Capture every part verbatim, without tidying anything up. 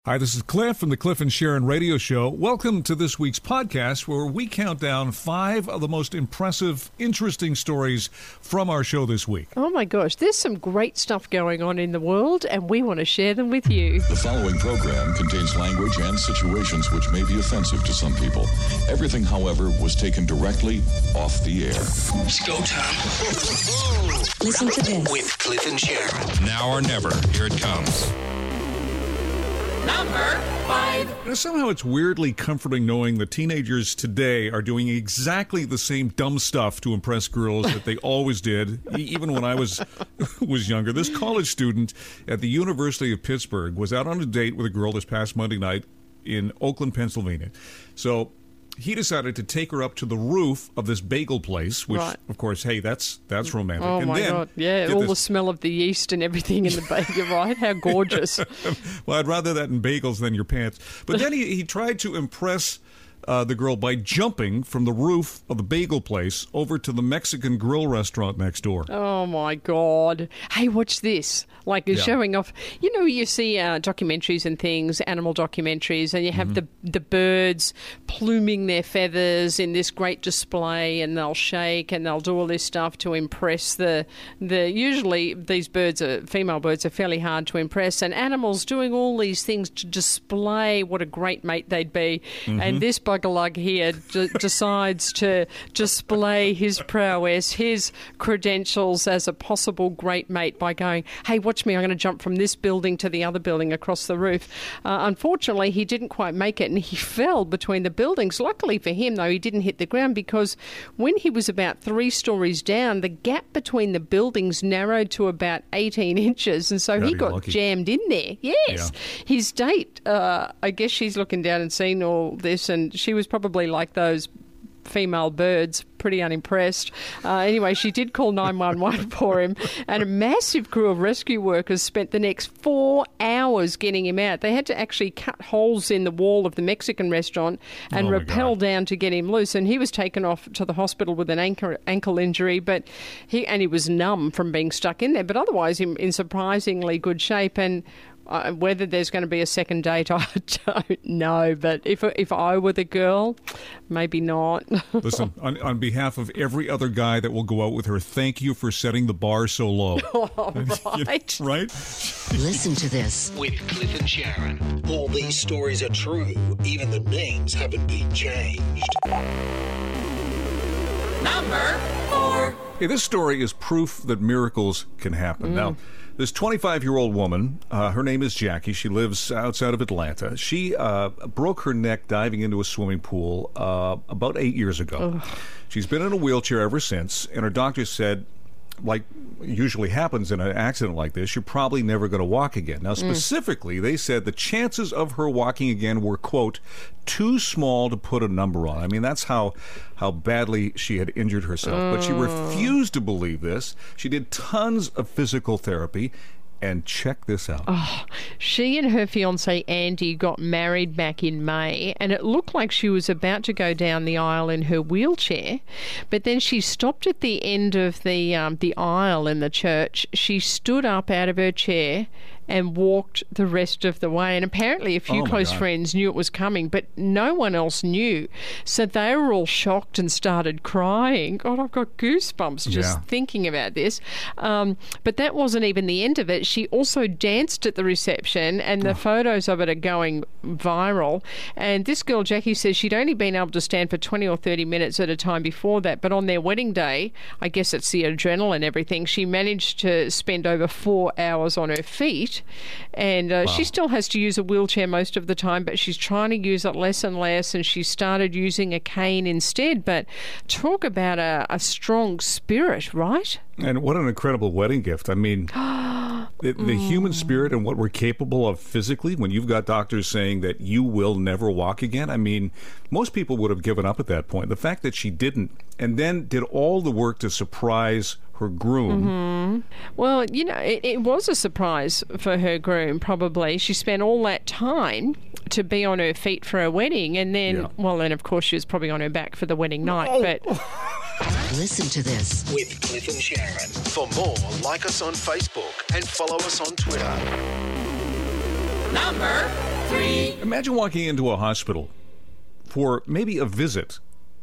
Hi, this is Cliff from the Cliff and Sharon Radio Show. Welcome to this week's podcast where we count down five of the most impressive, interesting stories from our show this week. Oh my gosh, there's some great stuff going on in the world and we want to share them with you. The following program contains language and situations which may be offensive to some people. Everything, however, was taken directly off the air. It's go time. Listen to this. With Cliff and Sharon. Now or never. Here it comes. Number five. You know, somehow it's weirdly comforting knowing that teenagers today are doing exactly the same dumb stuff to impress girls that they always did, even when I was was younger. This college student at the University of Pittsburgh was out on a date with a girl this past Monday night in Oakland, Pennsylvania. So he decided to take her up to the roof of this bagel place, which, right. of course, hey, that's that's romantic. Oh, and my then, God. Yeah, all this... the smell of the yeast and everything in the bagel, right? How gorgeous. Well, I'd rather that in bagels than your pants. But then he, he tried to impress uh, the girl by jumping from the roof of the bagel place over to the Mexican grill restaurant next door. Oh, my God. Hey, watch this. Like yeah. showing off, you know, you see uh, documentaries and things, animal documentaries, and you have mm-hmm. the the birds pluming their feathers in this great display, and they'll shake and they'll do all this stuff to impress the, the usually these birds, are female birds, are fairly hard to impress, and animals doing all these things to display what a great mate they'd be. Mm-hmm. And this buggerlug here d- decides to display his prowess, his credentials as a possible great mate by going, hey, watch me, I'm going to jump from this building to the other building across the roof. Uh, unfortunately, he didn't quite make it and he fell between the buildings. Luckily for him, though, he didn't hit the ground because when he was about three stories down, the gap between the buildings narrowed to about eighteen inches, and so Gotta he got lucky. jammed in there. Yes. Yeah. His date, uh, I guess she's looking down and seeing all this, and she was probably like those female birds, pretty unimpressed. Uh, anyway, she did call nine one one for him, and a massive crew of rescue workers spent the next four hours getting him out. They had to actually cut holes in the wall of the Mexican restaurant and oh rappel down to get him loose, and he was taken off to the hospital with an ankle, ankle injury, but he and he was numb from being stuck in there, but otherwise in, in surprisingly good shape. And Uh, whether there's going to be a second date, I don't know. But if if I were the girl, maybe not. Listen, on, on behalf of every other guy that will go out with her, thank you for setting the bar so low. Oh, right. You know, right? Listen to this. With Cliff and Sharon. All these stories are true. Even the names haven't been changed. Number four. Hey, this story is proof that miracles can happen. Mm. Now, this twenty-five-year-old woman, uh, her name is Jackie. She lives outside of Atlanta. She uh, broke her neck diving into a swimming pool uh, about eight years ago. Ugh. She's been in a wheelchair ever since, and her doctor said, like usually happens in an accident like this, you're probably never going to walk again. Now, specifically, mm. they said the chances of her walking again were, quote, too small to put a number on. I mean, that's how how badly she had injured herself. Mm. But she refused to believe this. She did tons of physical therapy. And check this out. Oh, she and her fiancé Andy got married back in May, and it looked like she was about to go down the aisle in her wheelchair, but then she stopped at the end of the um, the aisle in the church. She stood up out of her chair and walked the rest of the way. And apparently a few oh close God. friends knew it was coming, but no one else knew. So they were all shocked and started crying. God, I've got goosebumps just yeah. thinking about this. Um, but that wasn't even the end of it. She also danced at the reception, and the oh. photos of it are going viral. And this girl, Jackie, says she'd only been able to stand for twenty or thirty minutes at a time before that. But on their wedding day, I guess it's the adrenaline and everything, she managed to spend over four hours on her feet. And uh, wow. she still has to use a wheelchair most of the time, but she's trying to use it less and less, and she started using a cane instead. But talk about a, a strong spirit, right? And what an incredible wedding gift. I mean, the, the mm. human spirit and what we're capable of physically, when you've got doctors saying that you will never walk again, I mean, most people would have given up at that point. The fact that she didn't, and then did all the work to surprise her groom. Mm-hmm. Well, you know, it, it was a surprise for her groom, probably. She spent all that time to be on her feet for her wedding, and then, yeah. well, and of course she was probably on her back for the wedding night, oh. but... Listen to this. With Cliff and Sharon. For more, like us on Facebook and follow us on Twitter. Number Imagine walking into a hospital for maybe a visit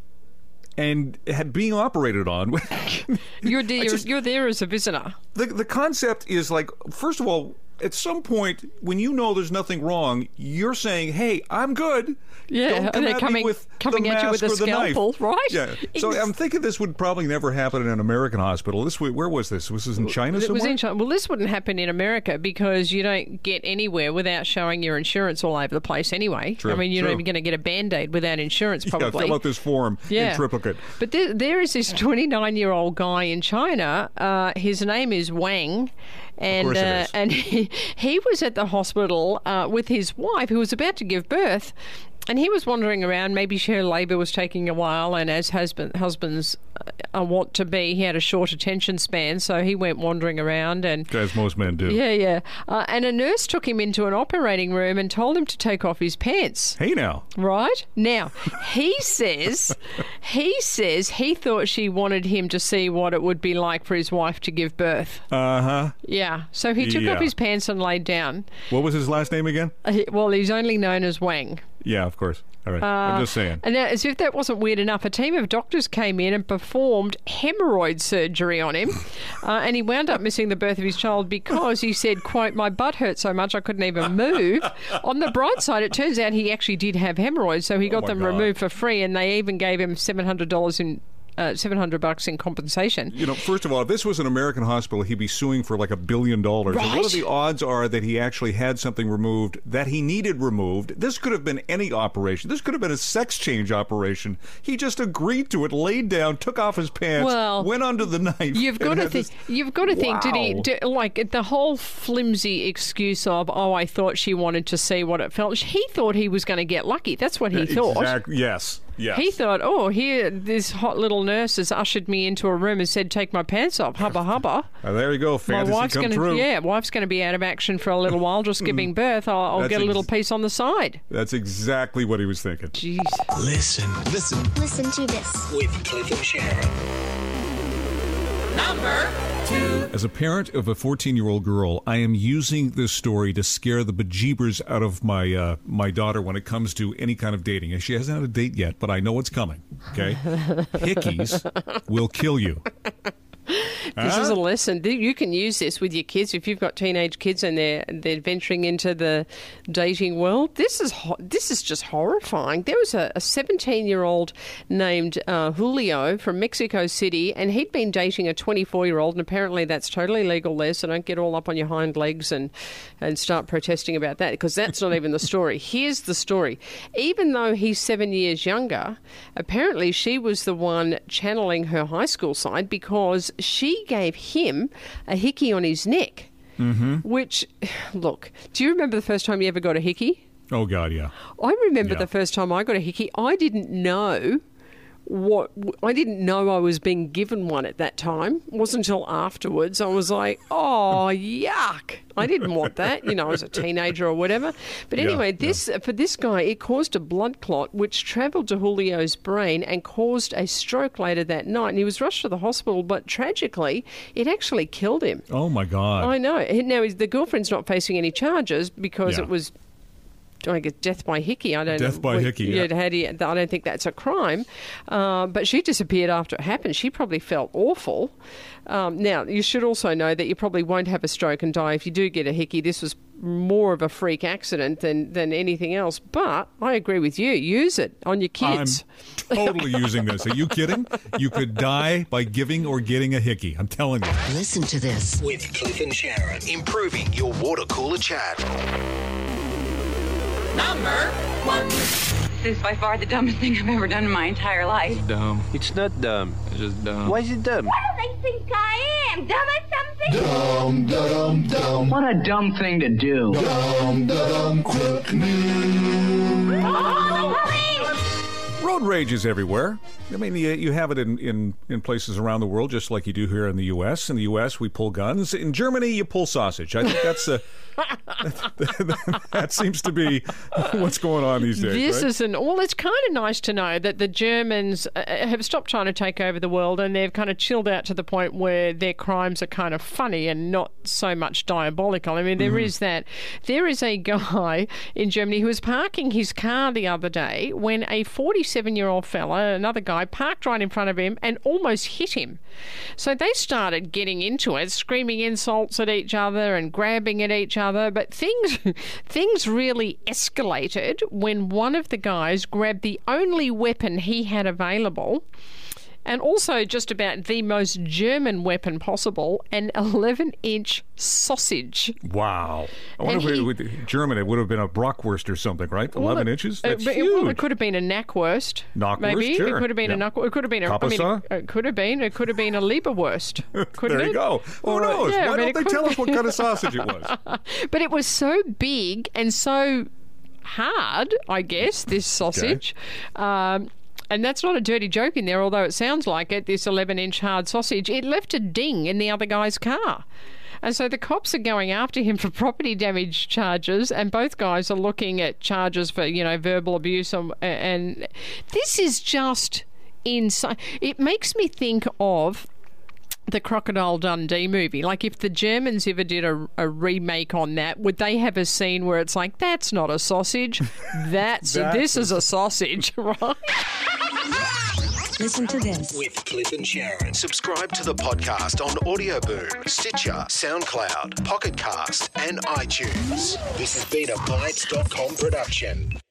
and had being operated on. You're there, just, you're there as a visitor. The, the concept is like, first of all, at some point, when you know there's nothing wrong, you're saying, hey, I'm good. Yeah, Don't come and they're at coming, me with coming the at you with a mask or the knife. scalpel, right? Yeah. So I'm thinking this would probably never happen in an American hospital. This Where was this? Was this in China It somewhere? was in China. Well, this wouldn't happen in America because you don't get anywhere without showing your insurance all over the place anyway. True, I mean, you're true. not even going to get a Band-Aid without insurance, probably. Yeah, fill out this form Yeah. in triplicate. But there, there is this twenty-nine-year-old guy in China. Uh, his name is Wang. And, course it uh, is. and he, he was at the hospital uh, with his wife who was about to give birth. And he was wandering around. Maybe her labour was taking a while, and as husband, husbands uh, want to be, he had a short attention span, so he went wandering around. And As most men do. yeah, yeah. Uh, and a nurse took him into an operating room and told him to take off his pants. Hey now. Right? Now, he says he says he thought she wanted him to see what it would be like for his wife to give birth. Uh-huh. Yeah. So he took Yeah. off his pants and laid down. What was his last name again? Uh, he- Well, he's only known as Wang. Yeah, of course. All right. I'm just saying. And now, as if that wasn't weird enough, a team of doctors came in and performed hemorrhoid surgery on him. uh, and he wound up missing the birth of his child because he said, quote, my butt hurt so much I couldn't even move. On the bright side, it turns out he actually did have hemorrhoids, so he got my them God. removed for free, and they even gave him seven hundred dollars in Uh, seven hundred bucks in compensation. You know, first of all, if this was an American hospital, he'd be suing for like a billion dollars. And what are Right. the odds are that he actually had something removed that he needed removed? This could have been any operation. This could have been a sex change operation. He just agreed to it, laid down, took off his pants, Well, went under the knife. You've got and to had think. this- You've got to think. Did he? Wow. Did, like the whole flimsy excuse of, "Oh, I thought she wanted to see what it felt." He thought he was going to get lucky. That's what he thought. Exact- yes. Yes. He thought, "Oh, here, this hot little nurse has ushered me into a room and said, take my pants off, hubba hubba." Uh, there you go. My Fantasy wife's come going true. to, yeah, wife's going to be out of action for a little while, just giving birth. I'll, I'll That's get a little ex- piece on the side. That's exactly what he was thinking. Jeez. Listen, listen Listen to this. with Cliff and Sharon. As a parent of a fourteen-year-old girl, I am using this story to scare the bejeebers out of my uh, my daughter when it comes to any kind of dating. And she hasn't had a date yet, but I know it's coming. Okay, hickeys will kill you. This is a lesson. Th- You can use this with your kids if you've got teenage kids and they're they're venturing into the dating world. This is ho- this is just horrifying. There was a seventeen-year-old named uh, Julio from Mexico City, and he'd been dating a twenty-four-year-old, and apparently that's totally legal there. So don't get all up on your hind legs and and start protesting about that, because that's not even the story. Here's the story. Even though he's seven years younger, apparently she was the one channeling her high school side, because she gave him a hickey on his neck. Mm-hmm. Which, look, do you remember the first time you ever got a hickey? Oh God, yeah. I remember Yeah. the first time I got a hickey. I didn't know what I didn't know I was being given one at that time. It wasn't until afterwards I was like, oh, yuck. I didn't want that, you know, as a teenager or whatever. But Yeah, anyway, this for this guy, it caused a blood clot which travelled to Julio's brain and caused a stroke later that night. And he was rushed to the hospital, but tragically, it actually killed him. Oh my God. I know. Now, the girlfriend's not facing any charges because Yeah. it was, I guess, death by hickey. I don't Death know. by what- hickey, yeah. how do you- I don't think that's a crime. Uh, but she disappeared after it happened. She probably felt awful. Um, now, you should also know that you probably won't have a stroke and die if you do get a hickey. This was more of a freak accident than, than anything else. But I agree with you. Use it on your kids. I'm totally using this. Are you kidding? You could die by giving or getting a hickey. I'm telling you. Listen to this. With Cliff and Sharon. Improving your water cooler chat. This is by far the dumbest thing I've ever done in my entire life. Dumb. It's not dumb. It's just dumb. Why is it dumb? What do they think I am? Dumb or something? Dumb, dumb, dumb. What a dumb thing to do. Dumb, dumb, quick news. Oh, the police! Road rage is everywhere. I mean, you, you have it in, in, in places around the world, just like you do here in the U S. In the U S, we pull guns. In Germany, you pull sausage. I think that's a, that, that seems to be what's going on these days. This right? is an well. It's kind of nice to know that the Germans uh, have stopped trying to take over the world, and they've kind of chilled out to the point where their crimes are kind of funny and not so much diabolical. I mean, there mm-hmm. is that. There is a guy in Germany who was parking his car the other day when a forty-seven-year-old fella, another guy, parked right in front of him and almost hit him. So they started getting into it, screaming insults at each other and grabbing at each other. But things things really escalated when one of the guys grabbed the only weapon he had available, and also just about the most German weapon possible, an eleven-inch sausage. Wow. I wonder And if he- it would, German, it would have been a Brockwurst or something, right? Well, eleven it- inches? it- That's it, huge. well, it could have been a knackwurst. Knackwurst, maybe. sure. It could have been Yeah. a knack. It could have been a. I mean, Kapasa? it, it could have been. It could have been a Leberwurst. Couldn't there you it? go. Who Or, knows? yeah, Why but don't it they could tell have us what been- kind of sausage it was? But it was so big and so hard, I guess, this sausage. Um, and that's not a dirty joke in there, although it sounds like it, this eleven-inch hard sausage. It left a ding in the other guy's car. And so the cops are going after him for property damage charges, and both guys are looking at charges for, you know, verbal abuse. And, and this is just insane. It makes me think of the Crocodile Dundee movie. Like, if the Germans ever did a, a remake on that, would they have a scene where it's like, that's not a sausage, that's, That's this a- is a sausage, right? Listen to this. With Cliff and Sharon. Subscribe to the podcast on Audio Boom, Stitcher, SoundCloud, Pocket Cast, and iTunes. This has been a Bytes dot com production.